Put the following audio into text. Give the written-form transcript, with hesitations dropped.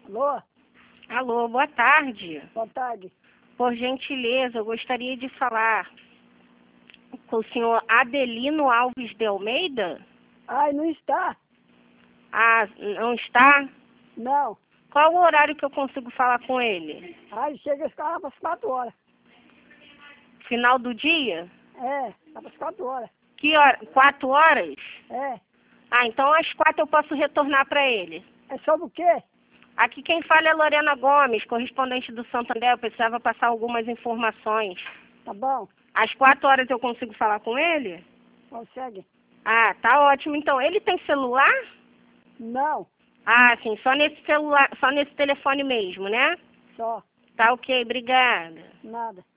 Alô? Alô, boa tarde. Boa tarde. Por gentileza, eu gostaria de falar com o senhor Adelino Alves de Almeida? Ai, não está? Ah, não está? Não. Qual o horário que eu consigo falar com ele? Ai, chega esse cara para as 4 horas. Final do dia? É, tá para as 4 horas. Que hora? 4 horas? É. Ah, então às 4 eu posso retornar para ele. É sobre o quê? Aqui quem fala é Lorena Gomes, correspondente do Santander. Eu precisava passar algumas informações. Tá bom? Às 4 horas eu consigo falar com ele? Consegue? Ah, tá ótimo. Então, ele tem celular? Não. Ah, sim, só nesse celular, só nesse telefone mesmo, né? Só. Tá ok, obrigada. Nada.